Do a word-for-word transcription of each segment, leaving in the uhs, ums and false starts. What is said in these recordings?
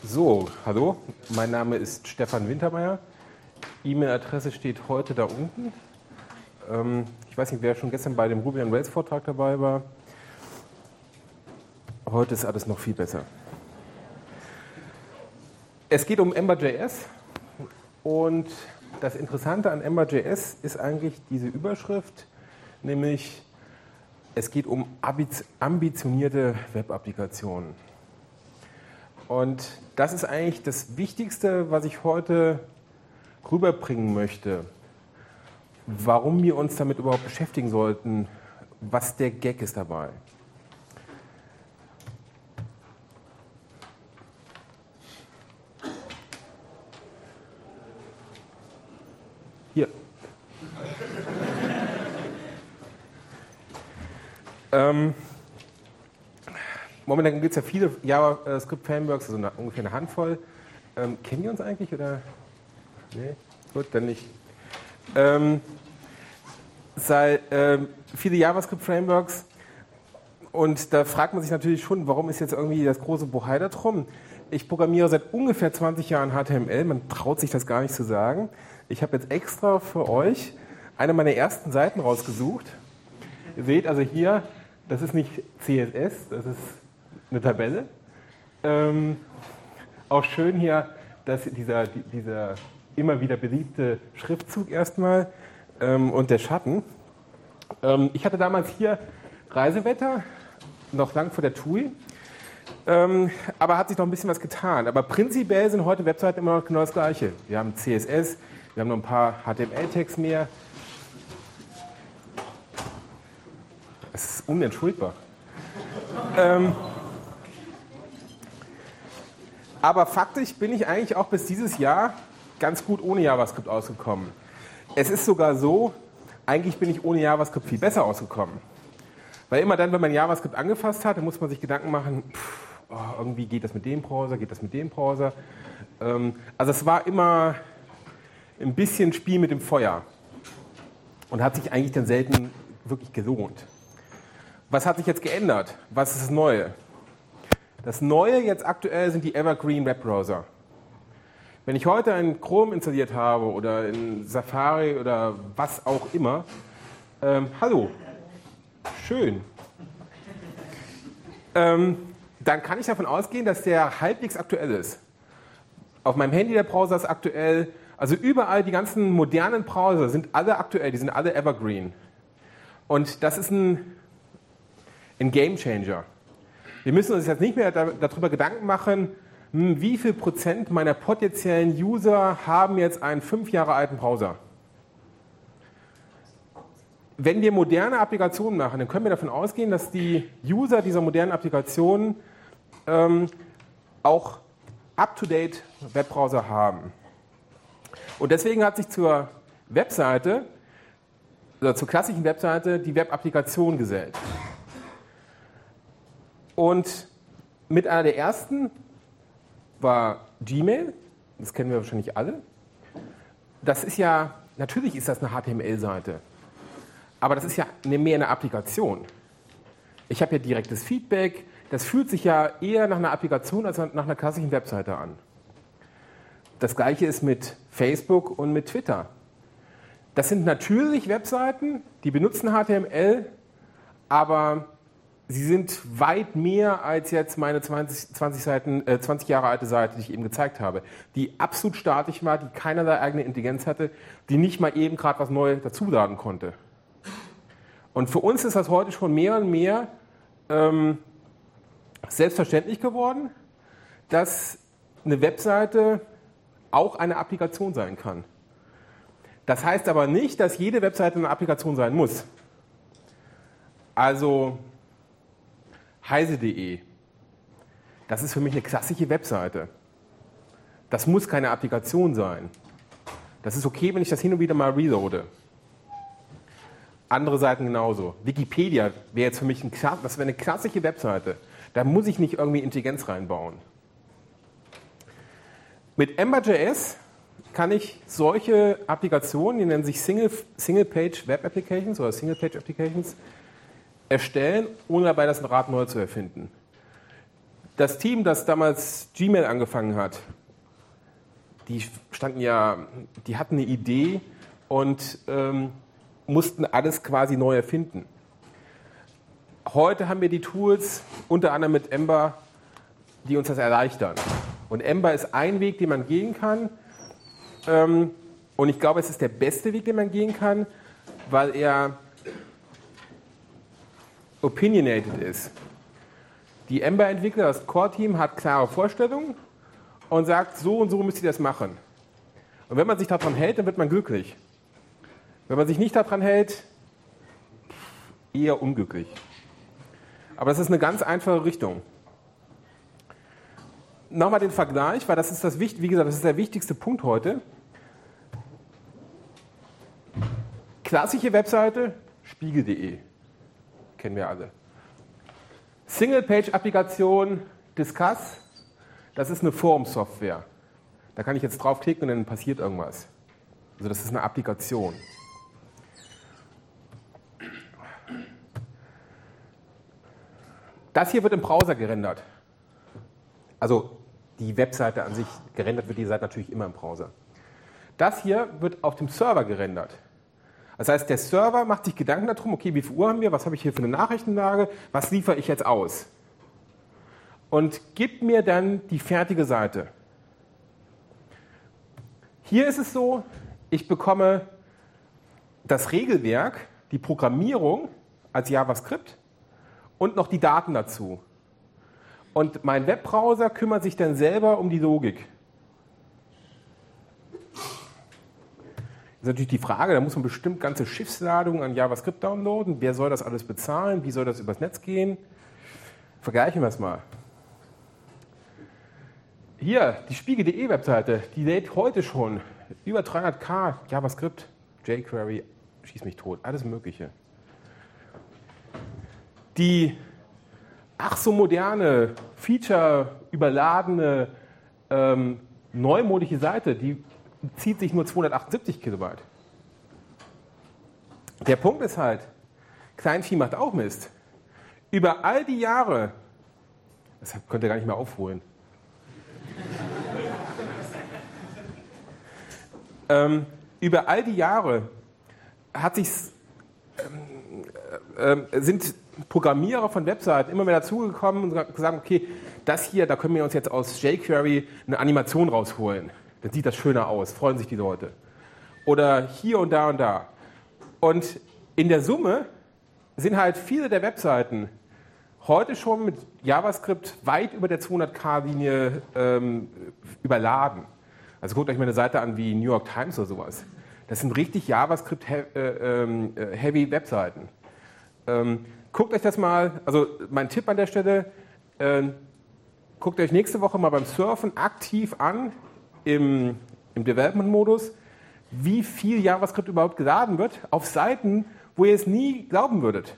So, hallo, mein Name ist Stefan Wintermeyer. E-Mail-Adresse steht heute da unten. Ähm, ich weiß nicht, wer schon gestern bei dem Ruby on Rails Vortrag dabei war. Heute ist alles noch viel besser. Es geht um Ember.js und das Interessante an Ember.js ist eigentlich diese Überschrift, nämlich es geht um ambitionierte Web-Applikationen. Und das ist eigentlich das Wichtigste, was ich heute rüberbringen möchte. Warum wir uns damit überhaupt beschäftigen sollten, was der Gag ist dabei. Hier. ähm, momentan gibt es ja viele JavaScript-Frameworks, also eine, ungefähr eine Handvoll. Ähm, kennen die uns eigentlich? Oder? Nee? Gut, dann nicht. Ähm, sei, ähm, viele JavaScript-Frameworks und da fragt man sich natürlich schon, warum ist jetzt irgendwie das große Bohai da drum? Ich programmiere seit ungefähr zwanzig Jahren H T M L, man traut sich das gar nicht zu sagen. Ich habe jetzt extra für euch eine meiner ersten Seiten rausgesucht. Ihr seht also hier, das ist nicht C S S, das ist eine Tabelle. Ähm, auch schön hier, dass dieser, dieser immer wieder beliebte Schriftzug erstmal ähm, und der Schatten. Ähm, ich hatte damals hier Reisewetter, noch lang vor der T U I, ähm, aber hat sich noch ein bisschen was getan. Aber prinzipiell sind heute Webseiten immer noch genau das Gleiche. Wir haben C S S, wir haben noch ein paar H T M L-Tags mehr. Das ist unentschuldbar. ähm, aber faktisch bin ich eigentlich auch bis dieses Jahr ganz gut ohne JavaScript ausgekommen. Es ist sogar so, eigentlich bin ich ohne JavaScript viel besser ausgekommen. Weil immer dann, wenn man JavaScript angefasst hat, dann muss man sich Gedanken machen, pff, oh, irgendwie geht das mit dem Browser, geht das mit dem Browser. Ähm, also es war immer ein bisschen Spiel mit dem Feuer und hat sich eigentlich dann selten wirklich gelohnt. Was hat sich jetzt geändert? Was ist das Neue? Das Neue jetzt aktuell sind die Evergreen Webbrowser. Wenn ich heute einen Chrome installiert habe oder in Safari oder was auch immer, ähm, hallo, schön, ähm, dann kann ich davon ausgehen, dass der halbwegs aktuell ist. Auf meinem Handy der Browser ist aktuell, also überall die ganzen modernen Browser sind alle aktuell, die sind alle Evergreen. Und das ist ein, ein Game Changer. Wir müssen uns jetzt nicht mehr darüber Gedanken machen, wie viel Prozent meiner potenziellen User haben jetzt einen fünf Jahre alten Browser. Wenn wir moderne Applikationen machen, dann können wir davon ausgehen, dass die User dieser modernen Applikationen ähm, auch up-to-date Webbrowser haben. Und deswegen hat sich zur Webseite, oder zur klassischen Webseite, die Web-Applikation gesellt. Und mit einer der ersten war Gmail, das kennen wir wahrscheinlich alle. Das ist ja, natürlich ist das eine H T M L-Seite, aber das ist ja mehr eine Applikation. Ich habe ja direktes Feedback, das fühlt sich ja eher nach einer Applikation als nach einer klassischen Webseite an. Das gleiche ist mit Facebook und mit Twitter. Das sind natürlich Webseiten, die benutzen H T M L, aber sie sind weit mehr als jetzt meine zwanzig, zwanzig, Seiten, äh, zwanzig Jahre alte Seite, die ich eben gezeigt habe, die absolut statisch war, die keinerlei eigene Intelligenz hatte, die nicht mal eben gerade was Neues dazuladen konnte. Und für uns ist das heute schon mehr und mehr ähm, selbstverständlich geworden, dass eine Webseite auch eine Applikation sein kann. Das heißt aber nicht, dass jede Webseite eine Applikation sein muss. Also heise punkt de, das ist für mich eine klassische Webseite. Das muss keine Applikation sein. Das ist okay, wenn ich das hin und wieder mal reloade. Andere Seiten genauso. Wikipedia wäre jetzt für mich ein, das wäre eine klassische Webseite. Da muss ich nicht irgendwie Intelligenz reinbauen. Mit Ember.js kann ich solche Applikationen, die nennen sich Single, Single-Page Web Applications oder Single-Page Applications, erstellen, ohne dabei das Rad neu zu erfinden. Das Team, das damals Gmail angefangen hat, die standen ja, die hatten eine Idee und ähm, mussten alles quasi neu erfinden. Heute haben wir die Tools, unter anderem mit Ember, die uns das erleichtern. Und Ember ist ein Weg, den man gehen kann. Ähm, und ich glaube, es ist der beste Weg, den man gehen kann, weil er opinionated ist. Die Ember-Entwickler, das Core-Team, hat klare Vorstellungen und sagt, so und so müsst ihr das machen. Und wenn man sich daran hält, dann wird man glücklich. Wenn man sich nicht daran hält, eher unglücklich. Aber das ist eine ganz einfache Richtung. Nochmal den Vergleich, weil das ist das, wie gesagt, das ist der wichtigste Punkt heute. Klassische Webseite, spiegel punkt de, kennen wir alle. Single-Page-Applikation, Discuss, das ist eine Forum-Software. Da kann ich jetzt draufklicken und dann passiert irgendwas. Also das ist eine Applikation. Das hier wird im Browser gerendert. Also die Webseite an sich, gerendert wird die Seite natürlich immer im Browser. Das hier wird auf dem Server gerendert. Das heißt, der Server macht sich Gedanken darum, okay, wie viel Uhr haben wir, was habe ich hier für eine Nachrichtenlage, was liefere ich jetzt aus? Und gibt mir dann die fertige Seite. Hier ist es so, ich bekomme das Regelwerk, die Programmierung als JavaScript und noch die Daten dazu. Und mein Webbrowser kümmert sich dann selber um die Logik. Das ist natürlich die Frage, da muss man bestimmt ganze Schiffsladungen an JavaScript downloaden. Wer soll das alles bezahlen? Wie soll das übers Netz gehen? Vergleichen wir es mal. Hier, die spiegel punkt de Webseite, die lädt heute schon über dreihunderttausend JavaScript, jQuery, schieß mich tot, alles Mögliche. Die ach so moderne, feature-überladene, ähm, neumodische Seite, die zieht sich nur zweihundertachtundsiebzig Kilobyte. Der Punkt ist halt, Kleinvieh macht auch Mist. Über all die Jahre, das könnt ihr gar nicht mehr aufholen, ähm, über all die Jahre hat sich's, ähm, äh, sind Programmierer von Webseiten immer mehr dazugekommen und gesagt, okay, das hier, da können wir uns jetzt aus jQuery eine Animation rausholen. Dann sieht das schöner aus, freuen sich die Leute. Oder hier und da und da. Und in der Summe sind halt viele der Webseiten heute schon mit JavaScript weit über der zweihunderttausend-Linie ähm, überladen. Also guckt euch mal eine Seite an wie New York Times oder sowas. Das sind richtig JavaScript-heavy Webseiten. Ähm, guckt euch das mal, also mein Tipp an der Stelle, äh, guckt euch nächste Woche mal beim Surfen aktiv an, im, im Development-Modus, wie viel JavaScript überhaupt geladen wird auf Seiten, wo ihr es nie glauben würdet.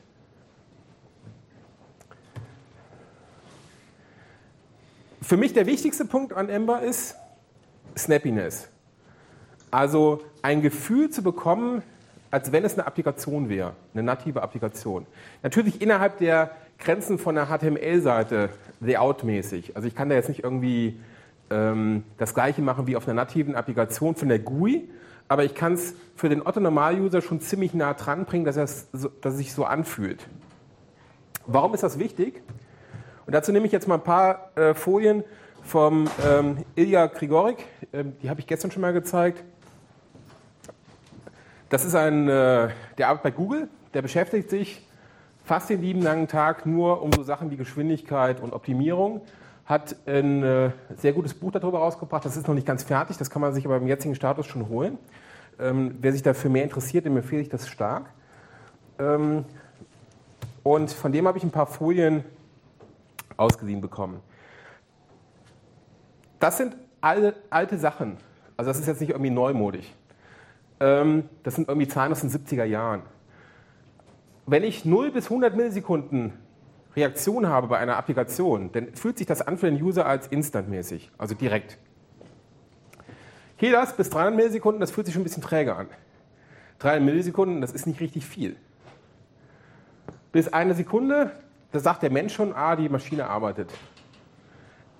Für mich der wichtigste Punkt an Ember ist Snappiness. Also ein Gefühl zu bekommen, als wenn es eine Applikation wäre, eine native Applikation. Natürlich innerhalb der Grenzen von einer H T M L-Seite, layoutmäßig. Also ich kann da jetzt nicht irgendwie ähm, das Gleiche machen wie auf einer nativen Applikation von der G U I, aber ich kann es für den Otto-Normal-User schon ziemlich nah dran bringen, dass, es so, dass es sich so anfühlt. Warum ist das wichtig? Und dazu nehme ich jetzt mal ein paar äh, Folien vom ähm, Ilya Grigorik, ähm, die habe ich gestern schon mal gezeigt. Das ist ein, äh, der arbeitet bei Google, der beschäftigt sich fast den lieben langen Tag nur um so Sachen wie Geschwindigkeit und Optimierung, hat ein äh, sehr gutes Buch darüber rausgebracht, das ist noch nicht ganz fertig, das kann man sich aber im jetzigen Status schon holen. Ähm, wer sich dafür mehr interessiert, dem empfehle ich das stark. Ähm, und von dem habe ich ein paar Folien ausgeliehen bekommen. Das sind alle, alte Sachen, also das ist jetzt nicht irgendwie neumodisch. Ähm, das sind irgendwie Zahlen aus den siebziger Jahren. Wenn ich null bis hundert Millisekunden Reaktion habe bei einer Applikation, dann fühlt sich das an für den User als instantmäßig, also direkt. Hier das bis dreihundert Millisekunden, das fühlt sich schon ein bisschen träge an. dreihundert Millisekunden, das ist nicht richtig viel. Bis eine Sekunde, da sagt der Mensch schon, ah, die Maschine arbeitet.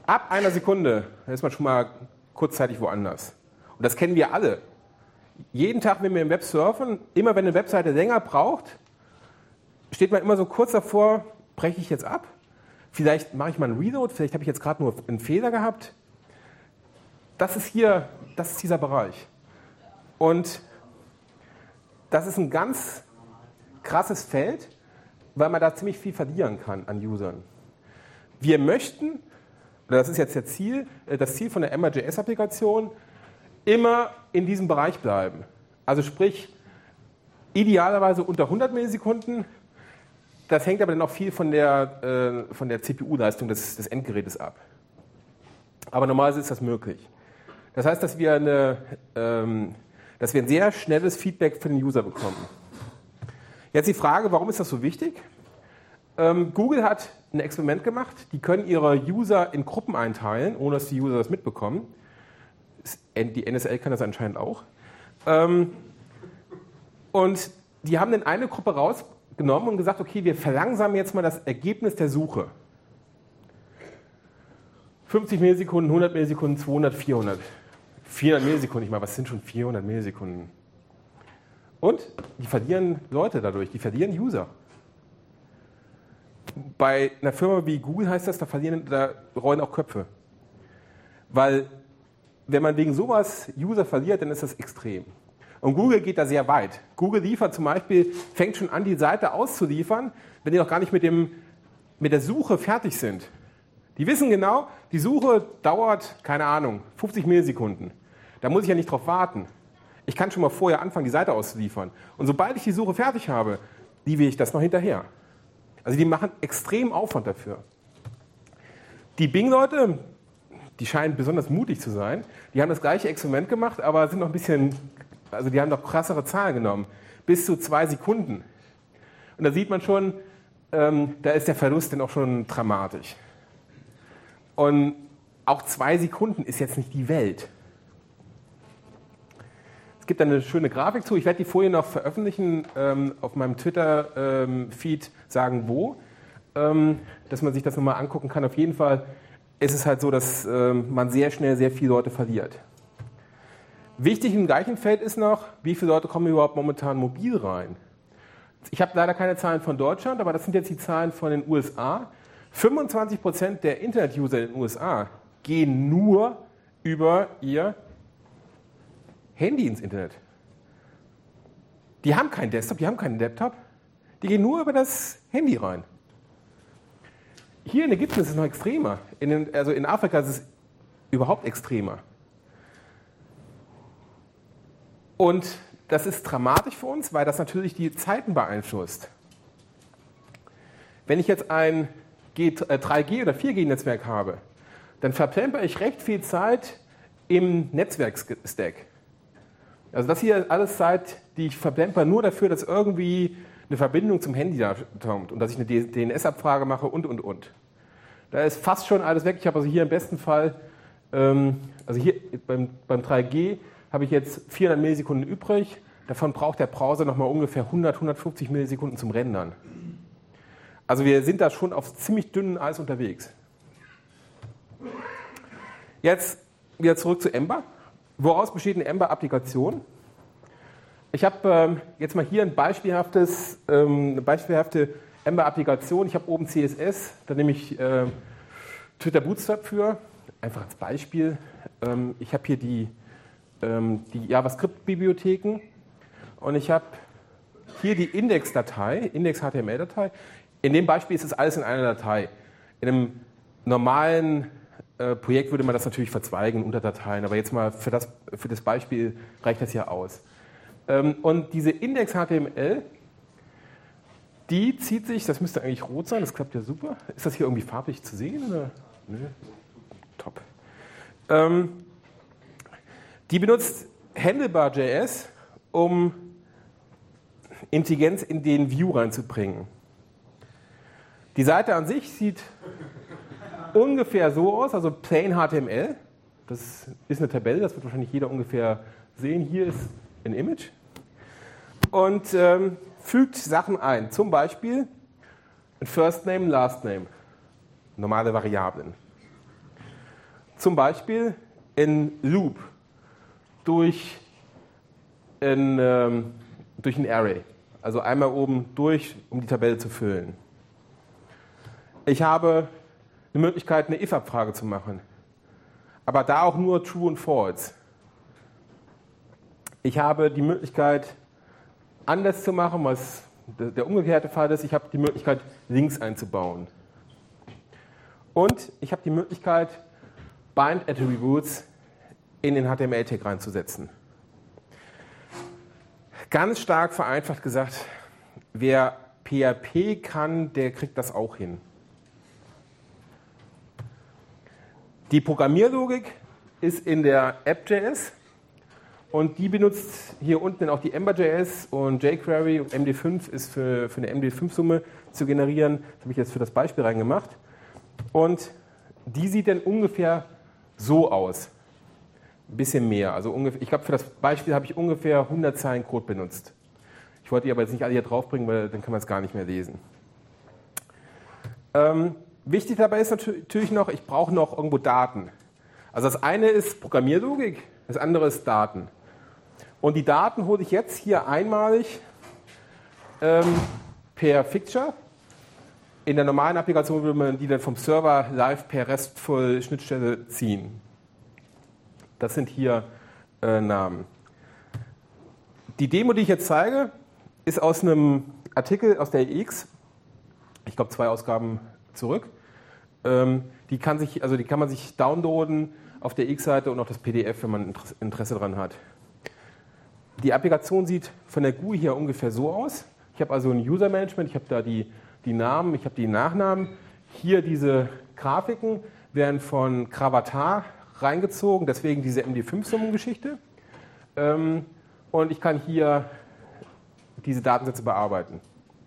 Ab einer Sekunde ist man schon mal kurzzeitig woanders. Und das kennen wir alle. Jeden Tag, wenn wir im Web surfen, immer wenn eine Webseite länger braucht, steht man immer so kurz davor, breche ich jetzt ab? Vielleicht mache ich mal einen Reload, vielleicht habe ich jetzt gerade nur einen Fehler gehabt. Das ist hier, das ist dieser Bereich. Und das ist ein ganz krasses Feld, weil man da ziemlich viel verlieren kann an Usern. Wir möchten, oder das ist jetzt das Ziel, das Ziel von der Emma.js-Applikation, immer in diesem Bereich bleiben. Also sprich, idealerweise unter hundert Millisekunden. Das hängt aber dann auch viel von der, äh, von der C P U-Leistung des, des Endgerätes ab. Aber normalerweise ist das möglich. Das heißt, dass wir, eine, ähm, dass wir ein sehr schnelles Feedback für den User bekommen. Jetzt die Frage, warum ist das so wichtig? Ähm, Google hat ein Experiment gemacht. Die können ihre User in Gruppen einteilen, ohne dass die User das mitbekommen. Die N S L kann das anscheinend auch. Ähm, und die haben dann eine Gruppe rausgenommen und gesagt, okay, wir verlangsamen jetzt mal das Ergebnis der Suche. fünfzig Millisekunden, hundert Millisekunden, zweihundert, vierhundert. vierhundert Millisekunden, ich meine, was sind schon vierhundert Millisekunden? Und die verlieren Leute dadurch, die verlieren User. Bei einer Firma wie Google heißt das, da verlieren, da rollen auch Köpfe. Weil wenn man wegen sowas User verliert, dann ist das extrem. Und Google geht da sehr weit. Google liefert zum Beispiel, fängt schon an, die Seite auszuliefern, wenn die noch gar nicht mit, dem, mit der Suche fertig sind. Die wissen genau, die Suche dauert, keine Ahnung, fünfzig Millisekunden. Da muss ich ja nicht drauf warten. Ich kann schon mal vorher anfangen, die Seite auszuliefern. Und sobald ich die Suche fertig habe, liefere ich das noch hinterher. Also die machen extrem Aufwand dafür. Die Bing-Leute, die scheinen besonders mutig zu sein. Die haben das gleiche Experiment gemacht, aber sind noch ein bisschen, also die haben noch krassere Zahlen genommen. Bis zu zwei Sekunden. Und da sieht man schon, ähm, da ist der Verlust dann auch schon dramatisch. Und auch zwei Sekunden ist jetzt nicht die Welt. Es gibt da eine schöne Grafik zu. Ich werde die Folie noch veröffentlichen, ähm, auf meinem Twitter-Feed ähm, sagen, wo, ähm, dass man sich das nochmal angucken kann. Auf jeden Fall ist es halt so, dass ähm, man sehr schnell sehr viele Leute verliert. Wichtig im gleichen Feld ist noch, wie viele Leute kommen überhaupt momentan mobil rein. Ich habe leider keine Zahlen von Deutschland, aber das sind jetzt die Zahlen von den U S A. fünfundzwanzig Prozent der Internet-User in den U S A gehen nur über ihr Handy ins Internet. Die haben keinen Desktop, die haben keinen Laptop. Die gehen nur über das Handy rein. Hier in Ägypten ist es noch extremer. In den, also in Afrika ist es überhaupt extremer. Und das ist dramatisch für uns, weil das natürlich die Zeiten beeinflusst. Wenn ich jetzt ein drei G oder vier G Netzwerk habe, dann verplemper ich recht viel Zeit im Netzwerkstack. Also das hier ist alles Zeit, die ich verplemper nur dafür, dass irgendwie eine Verbindung zum Handy da kommt und dass ich eine D N S-Abfrage mache und, und, und. Da ist fast schon alles weg. Ich habe also hier im besten Fall, ähm, also hier beim, beim drei G habe ich jetzt vierhundert Millisekunden übrig. Davon braucht der Browser nochmal ungefähr hundert, hundertfünfzig Millisekunden zum Rendern. Also wir sind da schon auf ziemlich dünnem Eis unterwegs. Jetzt wieder zurück zu Ember. Woraus besteht eine Ember-Applikation? Ich habe ähm, jetzt mal hier ein beispielhaftes, ähm, eine beispielhafte Ember-Applikation. Ich habe oben C S S, da nehme ich äh, Twitter Bootstrap für. Einfach als Beispiel. Ähm, ich habe hier die, ähm, die JavaScript-Bibliotheken und ich habe hier die Index-Datei, Index-H T M L-Datei. In dem Beispiel ist es alles in einer Datei. In einem normalen äh, Projekt würde man das natürlich verzweigen, Unterdateien, aber jetzt mal für das, für das Beispiel reicht das ja aus. Ähm, und diese Index-H T M L, die zieht sich, das müsste eigentlich rot sein, das klappt ja super. Ist das hier irgendwie farblich zu sehen? Oder? Nö. Top. Ähm, die benutzt Handlebar.js, um Intelligenz in den View reinzubringen. Die Seite an sich sieht ungefähr so aus, also plain H T M L. Das ist eine Tabelle, das wird wahrscheinlich jeder ungefähr sehen. Hier ist ein Image. Und ähm, fügt Sachen ein, zum Beispiel ein First Name, Last Name, normale Variablen. zum Beispiel in Loop durch ein, ähm, durch ein Array. Also einmal oben durch, um die Tabelle zu füllen. Ich habe eine Möglichkeit, eine if-Abfrage zu machen. Aber da auch nur True und False. Ich habe die Möglichkeit, anders zu machen, was der umgekehrte Fall ist. Ich habe die Möglichkeit, Links einzubauen. Und ich habe die Möglichkeit, Bind Attributes in den H T M L-Tag reinzusetzen. Ganz stark vereinfacht gesagt, wer P H P kann, der kriegt das auch hin. Die Programmierlogik ist in der App.js und die benutzt hier unten auch die Ember.js und jQuery und M D fünf ist für, für eine M D fünf Summe zu generieren. Das habe ich jetzt für das Beispiel reingemacht. Und die sieht dann ungefähr so aus. Ein bisschen mehr. Also ungefähr, ich glaube, für das Beispiel habe ich ungefähr hundert Zeilen Code benutzt. Ich wollte die aber jetzt nicht alle hier draufbringen, weil dann kann man es gar nicht mehr lesen. Ähm, wichtig dabei ist natürlich noch, ich brauche noch irgendwo Daten. Also das eine ist Programmierlogik, das andere ist Daten. Und die Daten hole ich jetzt hier einmalig ähm, per Fixture. In der normalen Applikation würde man die dann vom Server live per RESTful Schnittstelle ziehen. Das sind hier äh, Namen. Die Demo, die ich jetzt zeige, ist aus einem Artikel aus der E X. Ich glaube, zwei Ausgaben zurück. Ähm, die, kann sich, also die kann man sich downloaden auf der E X-Seite und auch das P D F, wenn man Interesse daran hat. Die Applikation sieht von der G U I hier ungefähr so aus. Ich habe also ein User-Management, ich habe da die, die Namen, ich habe die Nachnamen. Hier diese Grafiken werden von Gravatar reingezogen, deswegen diese M D fünf Summengeschichte. Ähm, und ich kann hier diese Datensätze bearbeiten.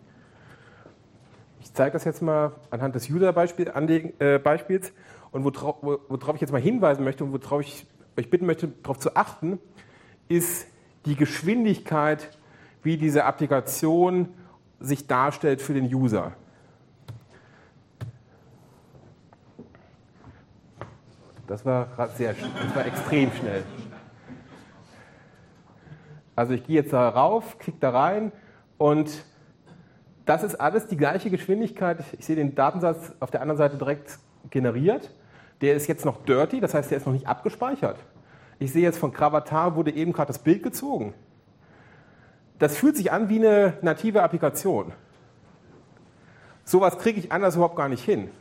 Ich zeige das jetzt mal anhand des User-Beispiels äh, und worauf, worauf ich jetzt mal hinweisen möchte und worauf ich euch bitten möchte, darauf zu achten, ist die Geschwindigkeit, wie diese Applikation sich darstellt für den User. Das war, sehr, das war extrem schnell. Also ich gehe jetzt da rauf, klicke da rein und das ist alles die gleiche Geschwindigkeit. Ich sehe den Datensatz auf der anderen Seite direkt generiert. Der ist jetzt noch dirty, das heißt, der ist noch nicht abgespeichert. Ich sehe jetzt von Gravatar wurde eben gerade das Bild gezogen. Das fühlt sich an wie eine native Applikation. Sowas kriege ich anders überhaupt gar nicht hin.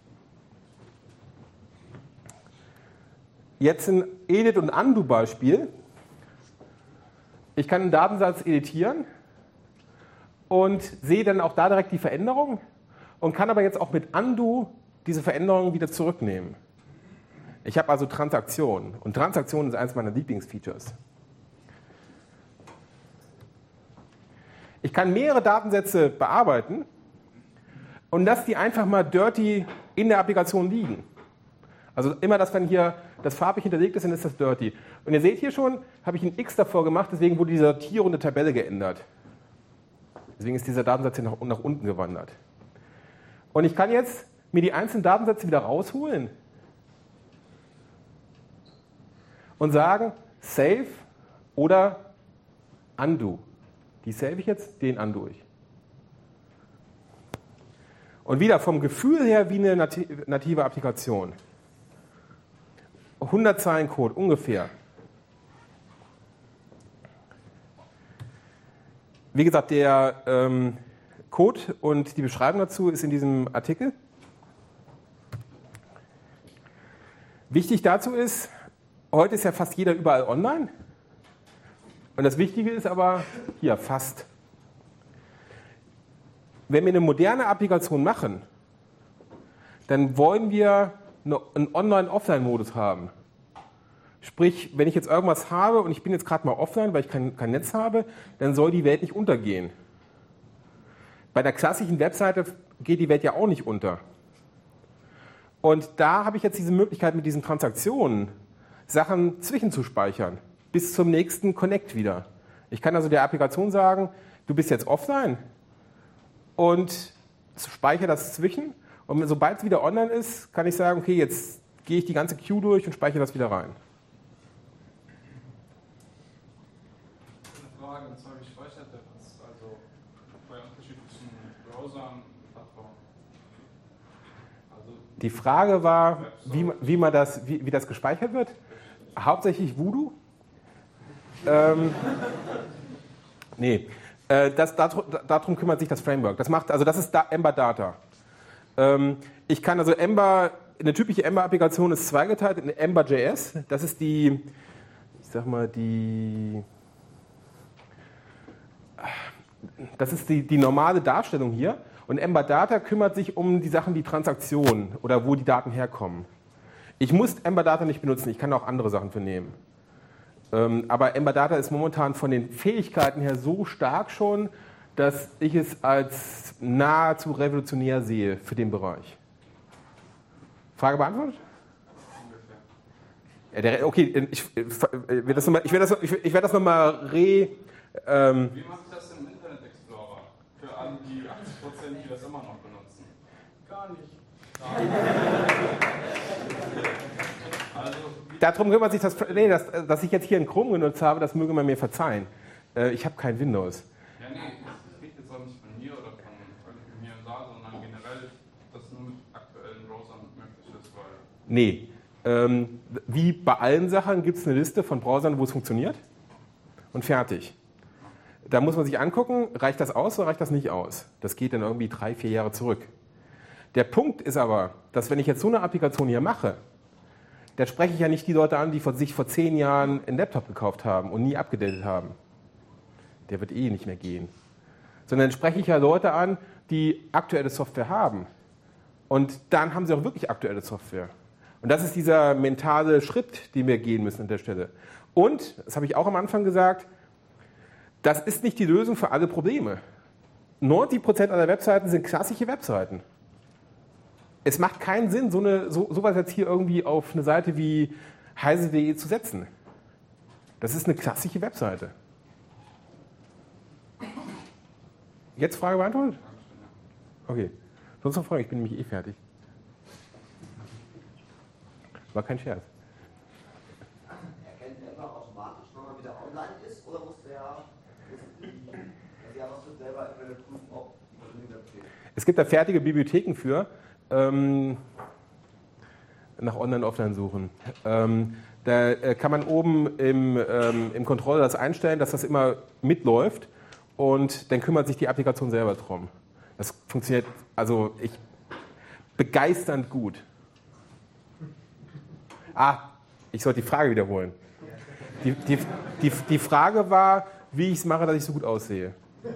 Jetzt ein Edit- und Undo-Beispiel. Ich kann einen Datensatz editieren und sehe dann auch da direkt die Veränderung und kann aber jetzt auch mit Undo diese Veränderung wieder zurücknehmen. Ich habe also Transaktionen und Transaktionen ist eines meiner Lieblingsfeatures. Ich kann mehrere Datensätze bearbeiten und lasse die einfach mal dirty in der Applikation liegen. Also immer, dass wenn hier das farbig hinterlegt ist, dann ist das dirty. Und ihr seht hier schon, habe ich ein X davor gemacht, deswegen wurde die Sortierung der Tabelle geändert. Deswegen ist dieser Datensatz hier nach, nach unten gewandert. Und ich kann jetzt mir die einzelnen Datensätze wieder rausholen und sagen, Save oder Undo. Die save ich jetzt, den undo ich. Und wieder vom Gefühl her wie eine native Applikation. hundert Zeilen Code ungefähr. Wie gesagt, der ähm, Code und die Beschreibung dazu ist in diesem Artikel. Wichtig dazu ist, heute ist ja fast jeder überall online. Und das Wichtige ist aber, hier, fast. Wenn wir eine moderne Applikation machen, dann wollen wir einen Online-Offline-Modus haben. Sprich, wenn ich jetzt irgendwas habe und ich bin jetzt gerade mal offline, weil ich kein, kein Netz habe, dann soll die Welt nicht untergehen. Bei der klassischen Webseite geht die Welt ja auch nicht unter. Und da habe ich jetzt diese Möglichkeit mit diesen Transaktionen, Sachen zwischenzuspeichern, bis zum nächsten Connect wieder. Ich kann also der Applikation sagen, du bist jetzt offline und speichere das zwischen. Und sobald es wieder online ist, kann ich sagen, okay, jetzt gehe ich die ganze Queue durch und speichere das wieder rein. Eine Frage, und zwar, wie speichert der das? Also bei unterschiedlichen Browsern, Plattformen. Also die Frage war, wie, wie, man das, wie, wie das gespeichert wird. Hauptsächlich Voodoo. ähm, nee, äh, das, darum, darum kümmert sich das Framework. Das macht, also das ist da, Ember Data. Ähm, ich kann also Ember, eine typische Ember-Applikation ist zweigeteilt in Ember.js. Das ist die, ich sag mal, die, das ist die, die normale Darstellung hier. Und Ember Data kümmert sich um die Sachen wie Transaktionen oder wo die Daten herkommen. Ich muss Ember Data nicht benutzen, ich kann auch andere Sachen für nehmen. Ähm, aber Ember Data ist momentan von den Fähigkeiten her so stark schon, dass ich es als nahezu revolutionär sehe für den Bereich. Frage beantwortet? Ja, der, okay, ich, ich werde das nochmal noch, ich, ich werd das noch mal re... Ähm, wie macht das im Internet Explorer? Für alle die achtzig Prozent, die das immer noch benutzen? Gar nicht. Also, darum kümmert sich das, nee, das, dass ich jetzt hier einen Chrome genutzt habe, das möge man mir verzeihen. Äh, ich habe kein Windows. Ja, nee, das liegt jetzt auch nicht von mir oder von, von mir und da, sondern generell, dass nur mit aktuellen Browsern möglich ist, weil... Nee. Ähm, wie bei allen Sachen gibt es eine Liste von Browsern, wo es funktioniert und fertig. Da muss man sich angucken, reicht das aus oder reicht das nicht aus? Das geht dann irgendwie drei, vier Jahre zurück. Der Punkt ist aber, dass wenn ich jetzt so eine Applikation hier mache, da spreche ich ja nicht die Leute an, die sich vor zehn Jahren einen Laptop gekauft haben und nie abgedatet haben. Der wird eh nicht mehr gehen. Sondern spreche ich ja Leute an, die aktuelle Software haben. Und dann haben sie auch wirklich aktuelle Software. Und das ist dieser mentale Schritt, den wir gehen müssen an der Stelle. Und, das habe ich auch am Anfang gesagt, das ist nicht die Lösung für alle Probleme. neunzig Prozent aller Webseiten sind klassische Webseiten. Es macht keinen Sinn, so eine, so, sowas jetzt hier irgendwie auf eine Seite wie heise punkt de zu setzen. Das ist eine klassische Webseite. Jetzt Frage beantwortet? Okay. Sonst noch Fragen? Ich bin nämlich eh fertig. War kein Scherz. Erkennt Ember automatisch, wenn man wieder online ist, oder muss der, muss die, also JavaScript selber prüfen, ob die Verbindung besteht? Es gibt da fertige Bibliotheken für, ähm, nach Online-Offline suchen. Ähm, da äh, kann man oben im, ähm, im Controller das einstellen, dass das immer mitläuft und dann kümmert sich die Applikation selber drum. Das funktioniert also ich, begeisternd gut. Ah, ich sollte die Frage wiederholen. Die, die, die, die Frage war, wie ich es mache, dass ich so gut aussehe.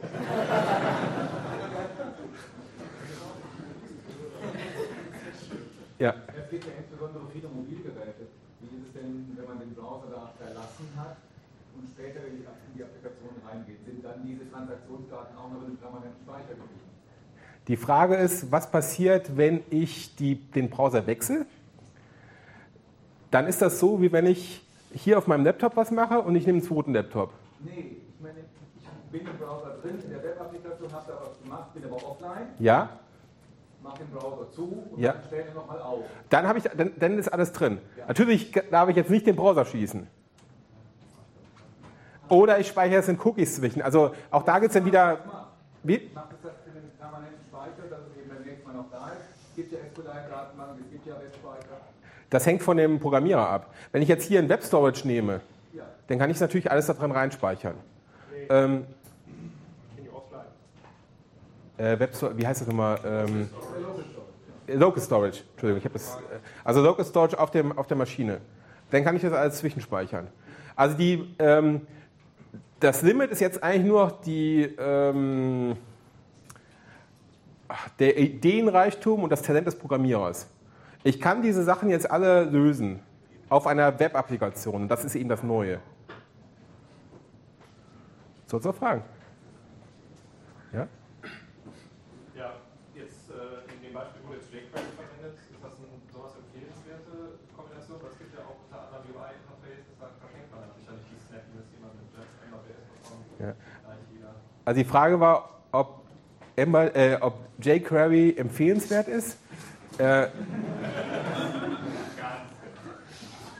Ja. Es gibt ja insbesondere viele Mobilgeräte. Wie ist es denn, wenn man den Browser da verlassen hat und später in die Applikation reingeht? Sind dann diese Transaktionsdaten auch noch in einem permanenten Speicher geblieben? Die Frage ist, was passiert, wenn ich die, den Browser wechsle? Dann ist das so, wie wenn ich hier auf meinem Laptop was mache und ich nehme einen zweiten Laptop. Nee, ich meine, ich bin im Browser drin, in der Webapplikation, habe da was gemacht, bin aber offline. Ja. Mach den Browser zu und Ja. dann stelle ihn nochmal auf. Dann, habe ich, dann, dann ist alles drin. Ja. Natürlich darf ich jetzt nicht den Browser schließen. Oder ich speichere es in Cookies zwischen. Also auch da gibt es dann wieder... Wie? Macht es das in einem permanenten Speicher, dass es eben beim nächsten Mal noch da ist? Es gibt ja SQLite-Datenbank, es gibt ja Webspeicher. Das hängt von dem Programmierer ab. Wenn ich jetzt hier ein Web-Storage nehme, Ja. dann kann ich natürlich alles daran reinspeichern. Ähm, äh, Web wie heißt das nochmal? Ähm, Local Storage. Entschuldigung, ich habe das. Äh, also Local Storage auf, dem, auf der Maschine. Dann kann ich das alles zwischenspeichern. Also die, ähm, das Limit ist jetzt eigentlich nur noch die, ähm, der Ideenreichtum und das Talent des Programmierers. Ich kann diese Sachen jetzt alle lösen auf einer Web-Applikation. Das ist eben das Neue. Sollst du noch Fragen? Ja? Ja, jetzt äh, in dem Beispiel wurde jetzt jQuery verwendet. Ist das eine sowas empfehlenswerte Kombination? Weil es gibt ja auch unter anderem U I-Interface, da verschenkt man natürlich ja nicht die Snappiness, die man mit Ember.js bekommt. Ja. Ja. Also die Frage war, ob, Ember, äh, ob jQuery empfehlenswert ist. Äh,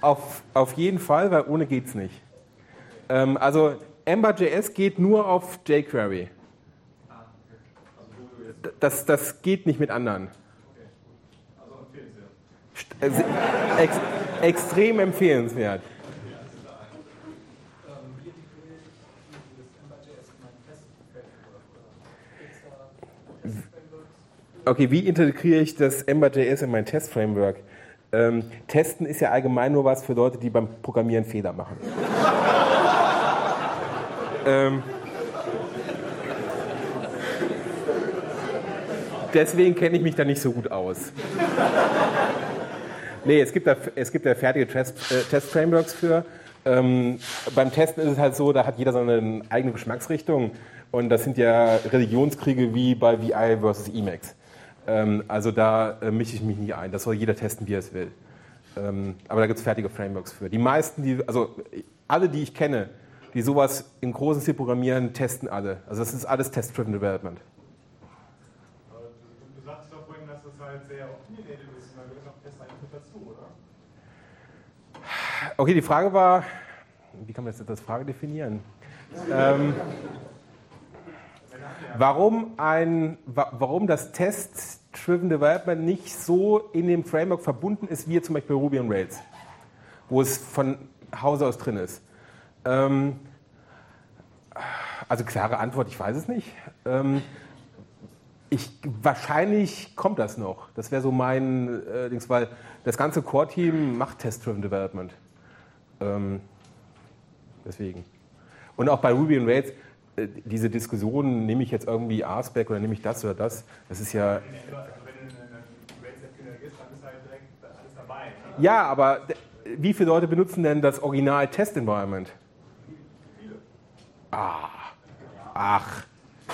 Auf, auf jeden Fall, weil ohne geht's nicht. Ähm, also Ember.js geht nur auf jQuery. Ah, okay. Also wo du jetzt. D- Das, das geht nicht mit anderen. Okay. Also empfehlenswert. St- äh, se- ex, extrem empfehlenswert. Ähm, wie integriere ich dieses Ember.js in mein Test-Framework? Gibt es da Test-Frameworks? Okay, wie integriere ich das Ember.js in mein Test-Framework? Ähm, Testen ist ja allgemein nur was für Leute, die beim Programmieren Fehler machen. ähm, deswegen kenne ich mich da nicht so gut aus. Nee, es gibt da, es gibt da fertige Test, äh, Test-Frameworks für. Ähm, beim Testen ist es halt so, da hat jeder seine eigene Geschmacksrichtung. Und das sind ja Religionskriege wie bei V I versus Emacs. Ähm, also da äh, mische ich mich nie ein. Das soll jeder testen, wie er es will. Ähm, aber da gibt es fertige Frameworks für. Die meisten, die, also alle, die ich kenne, die sowas in großen Stil programmieren, testen alle. Also das ist alles Test-Driven Development. Aber du, du sagst doch vorhin, dass das halt sehr opinionated ist. Und da gehört noch Test eigentlich dazu, oder? Okay, die Frage war, wie kann man jetzt das Frage definieren? ähm, warum, ein, wa warum das Test-Driven Development nicht so in dem Framework verbunden ist, wie zum Beispiel Ruby on Rails, wo es von Hause aus drin ist. Ähm, also klare Antwort, ich weiß es nicht. Ähm, ich, wahrscheinlich kommt das noch. Das wäre so mein äh, Dings, weil das ganze Core-Team macht Test-Driven Development. Ähm, deswegen. Und auch bei Ruby on Rails, äh, diese Diskussion, nehme ich jetzt irgendwie RSpec oder nehme ich das oder das, das ist ja... Also wenn du eine Rails-App generierst, dann ist halt direkt alles dabei. Ne? Ja, aber wie viele Leute benutzen denn das Original Test-Environment? Viele. Ah, ach.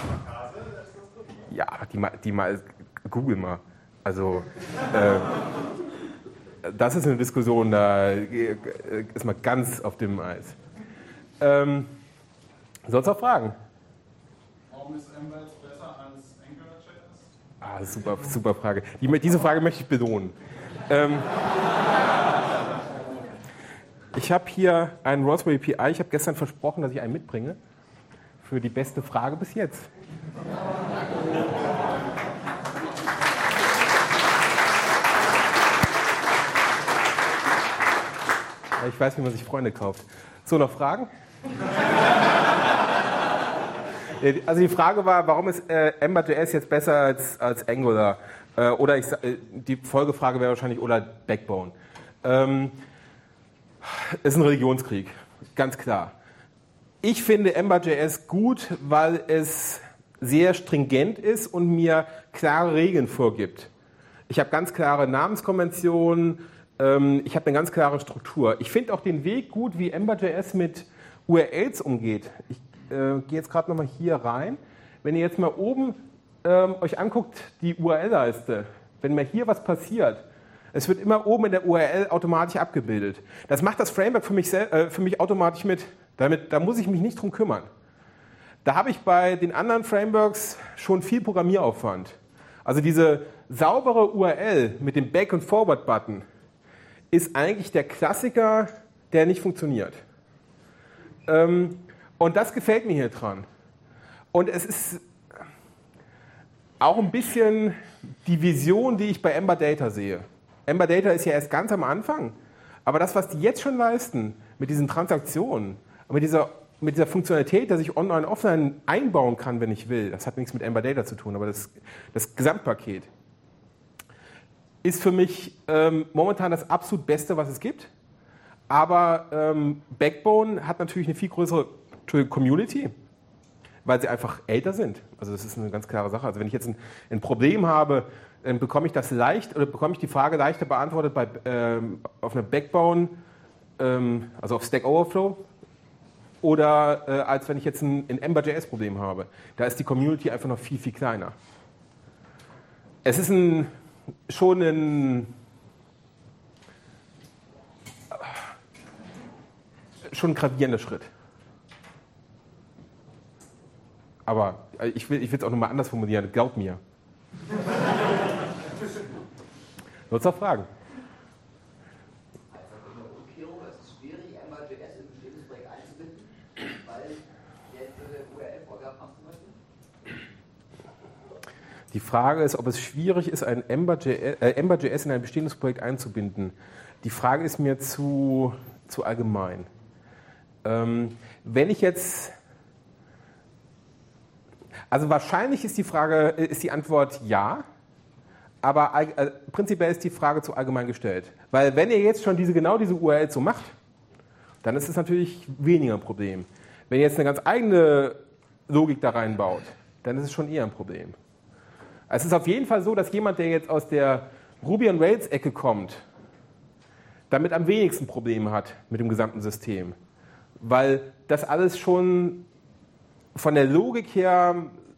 Ja, die mal, die mal, google mal. Also, äh, das ist eine Diskussion, da ist man ganz auf dem Eis. Ähm, sonst noch Fragen? Warum ist Ember jetzt besser als AngularJS? Ah, super, super Frage. Die, diese Frage möchte ich belohnen. Ähm, ich habe hier einen Raspberry Pi. Ich habe gestern versprochen, dass ich einen mitbringe. Für die beste Frage bis jetzt. Ich weiß, wie man sich Freunde kauft. So, noch Fragen? Also die Frage war, warum ist äh, Ember.js jetzt besser als, als Angular? Äh, oder ich, äh, die Folgefrage wäre wahrscheinlich, oder Backbone. Ähm, ist ein Religionskrieg, ganz klar. Ich finde Ember.js gut, weil es sehr stringent ist und mir klare Regeln vorgibt. Ich habe ganz klare Namenskonventionen, ähm, ich habe eine ganz klare Struktur. Ich finde auch den Weg gut, wie Ember.js mit U R Ls umgeht. Ich äh, gehe jetzt gerade nochmal hier rein. Wenn ihr jetzt mal oben ähm, euch anguckt, die U R L-Leiste, wenn mal hier was passiert, es wird immer oben in der U R L automatisch abgebildet. Das macht das Framework für mich, äh, für mich automatisch mit. Damit, da muss ich mich nicht drum kümmern. Da habe ich bei den anderen Frameworks schon viel Programmieraufwand. Also diese saubere U R L mit dem Back- und Forward-Button ist eigentlich der Klassiker, der nicht funktioniert. Ähm, und das gefällt mir hier dran. Und es ist auch ein bisschen die Vision, die ich bei Ember Data sehe. Ember Data ist ja erst ganz am Anfang, aber das, was die jetzt schon leisten mit diesen Transaktionen, mit dieser, mit dieser Funktionalität, dass ich online, offline einbauen kann, wenn ich will, das hat nichts mit Ember Data zu tun, aber das, das Gesamtpaket ist für mich ähm, momentan das absolut Beste, was es gibt. Aber ähm, Backbone hat natürlich eine viel größere Community, weil sie einfach älter sind. Also das ist eine ganz klare Sache. Also wenn ich jetzt ein, ein Problem habe, dann bekomme ich das leicht oder bekomme ich die Frage leichter beantwortet bei, ähm, auf einer Backbone, ähm, also auf Stack Overflow, oder äh, als wenn ich jetzt ein, ein Ember.js-Problem habe. Da ist die Community einfach noch viel, viel kleiner. Es ist ein, schon ein schon ein gravierender Schritt. Aber ich will es auch nochmal anders formulieren, glaub mir. Nutzt noch Fragen? Einfach in der Projekt einzubinden, weil der jetzt eine U R L-Vorgabe macht zum Beispiel? Die Frage ist, ob es schwierig ist, ein Ember.js äh, Ember.js in ein bestehendes Projekt einzubinden. Die Frage ist mir zu, zu allgemein. Ähm, wenn ich jetzt... Also wahrscheinlich ist die Frage, ist die Antwort ja, aber äh, prinzipiell ist die Frage zu allgemein gestellt. Weil wenn ihr jetzt schon diese, genau diese U R L so macht, dann ist es natürlich weniger ein Problem. Wenn ihr jetzt eine ganz eigene Logik da reinbaut, dann ist es schon eher ein Problem. Es ist auf jeden Fall so, dass jemand, der jetzt aus der Ruby on Rails Ecke kommt, damit am wenigsten Probleme hat mit dem gesamten System. Weil das alles schon von der Logik her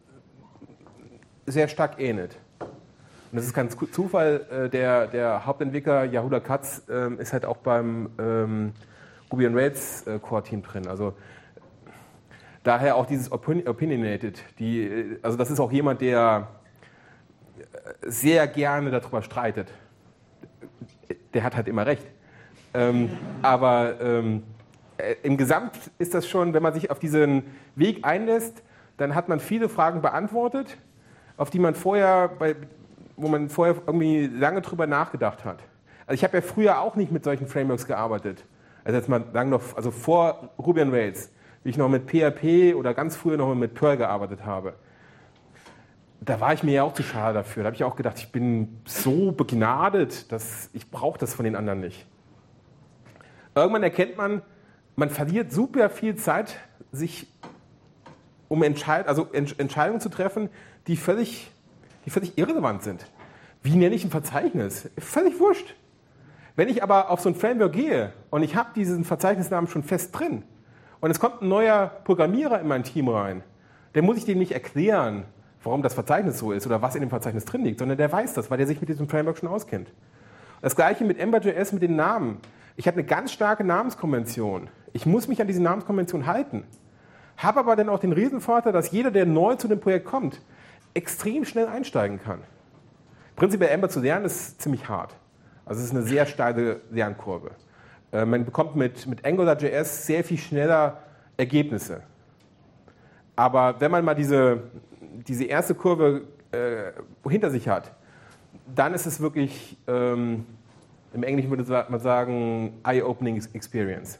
sehr stark ähnelt. Und das ist kein Zufall, der, der Hauptentwickler Yehuda Katz ähm, ist halt auch beim ähm, Ruby on Rails äh, Core Team drin. Also daher auch dieses Opinionated. Die, also das ist auch jemand, der sehr gerne darüber streitet. Der hat halt immer recht. Ähm, aber ähm, im Gesamt ist das schon, wenn man sich auf diesen Weg einlässt, dann hat man viele Fragen beantwortet, auf die man vorher, bei, wo man vorher irgendwie lange drüber nachgedacht hat. Also ich habe ja früher auch nicht mit solchen Frameworks gearbeitet. Also jetzt mal lang noch, also vor Ruby on Rails, wie ich noch mit P H P oder ganz früher noch mit Perl gearbeitet habe. Da war ich mir ja auch zu schade dafür. Da habe ich auch gedacht, ich bin so begnadet, dass ich brauche das von den anderen nicht. Irgendwann erkennt man, man verliert super viel Zeit, sich um Entscheid- also Entscheidungen zu treffen, die völlig, die völlig irrelevant sind. Wie nenne ich ein Verzeichnis? Völlig wurscht. Wenn ich aber auf so ein Framework gehe und ich habe diesen Verzeichnisnamen schon fest drin und es kommt ein neuer Programmierer in mein Team rein, dann muss ich dem nicht erklären, warum das Verzeichnis so ist oder was in dem Verzeichnis drin liegt, sondern der weiß das, weil der sich mit diesem Framework schon auskennt. Das gleiche mit Ember.js mit den Namen. Ich habe eine ganz starke Namenskonvention. Ich muss mich an diese Namenskonvention halten. Habe aber dann auch den Riesenvorteil, dass jeder, der neu zu dem Projekt kommt, extrem schnell einsteigen kann. Prinzipiell Ember zu lernen ist ziemlich hart. Also es ist eine sehr steile Lernkurve. Äh, man bekommt mit, mit Angular.js sehr viel schneller Ergebnisse. Aber wenn man mal diese, diese erste Kurve äh, hinter sich hat, dann ist es wirklich, ähm, im Englischen würde man sagen, eye-opening experience.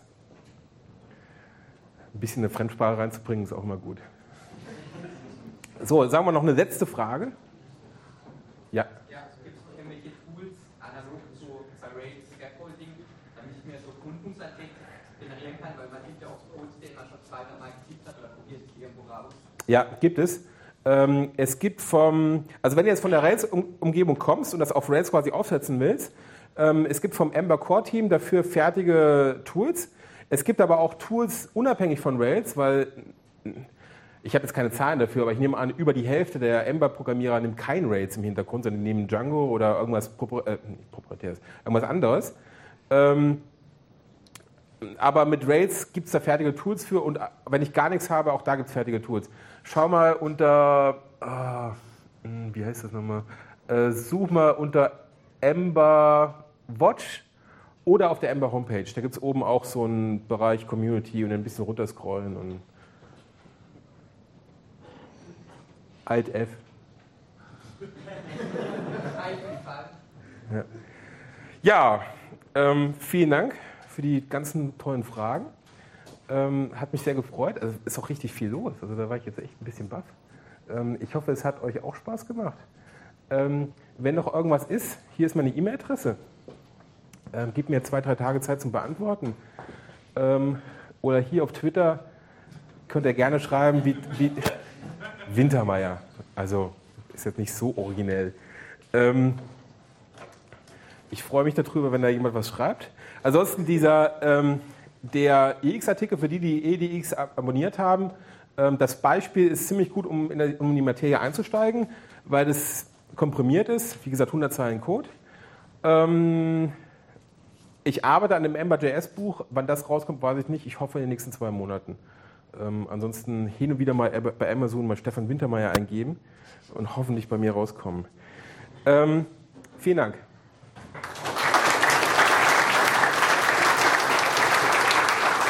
Ein bisschen eine Fremdsprache reinzubringen, ist auch immer gut. So, sagen wir noch eine letzte Frage. Ja. Ja, also gibt es noch irgendwelche Tools, analog zu Rails Scaffolding, damit ich mir so Grundmustertext generieren kann, weil man gibt ja auch so Codes, den man schon zwei, drei Mal getippt hat oder probiert irgendwo raus. Ja, gibt es. Ähm, es gibt vom, also wenn du jetzt von der Rails-Umgebung kommst und das auf Rails quasi aufsetzen willst, ähm, es gibt vom Ember Core Team dafür fertige Tools. Es gibt aber auch Tools unabhängig von Rails, weil ich habe jetzt keine Zahlen dafür, aber ich nehme an, über die Hälfte der Ember-Programmierer nimmt kein Rails im Hintergrund, sondern nehmen Django oder irgendwas äh, proprietäres, irgendwas anderes. Ähm, aber mit Rails gibt es da fertige Tools für und wenn ich gar nichts habe, auch da gibt es fertige Tools. Schau mal unter, ah, wie heißt das nochmal? Äh, such mal unter Ember Watch oder auf der Ember Homepage. Da gibt es oben auch so einen Bereich Community und ein bisschen runterscrollen und Alt F. Ja, ja ähm, vielen Dank für die ganzen tollen Fragen. Ähm, hat mich sehr gefreut. Also ist auch richtig viel los. Also da war ich jetzt echt ein bisschen baff. Ähm, ich hoffe, es hat euch auch Spaß gemacht. Ähm, wenn noch irgendwas ist, hier ist meine E-Mail-Adresse. Ähm, gebt mir zwei, drei Tage Zeit zum Beantworten. Ähm, oder hier auf Twitter könnt ihr gerne schreiben, wie, wie Wintermeyer. Also ist jetzt nicht so originell. Ähm, ich freue mich darüber, wenn da jemand was schreibt. Ansonsten dieser, ähm, der E X-Artikel, für die, die E D X abonniert haben, ähm, das Beispiel ist ziemlich gut, um in, der, um in die Materie einzusteigen, weil es komprimiert ist, wie gesagt, hundert Zeilen Code. Ähm, ich arbeite an dem Ember.js-Buch, wann das rauskommt, weiß ich nicht. Ich hoffe in den nächsten zwei Monaten. Ähm, ansonsten hin und wieder mal bei Amazon mal Stefan Wintermeyer eingeben und hoffentlich bei mir rauskommen. Ähm, vielen Dank.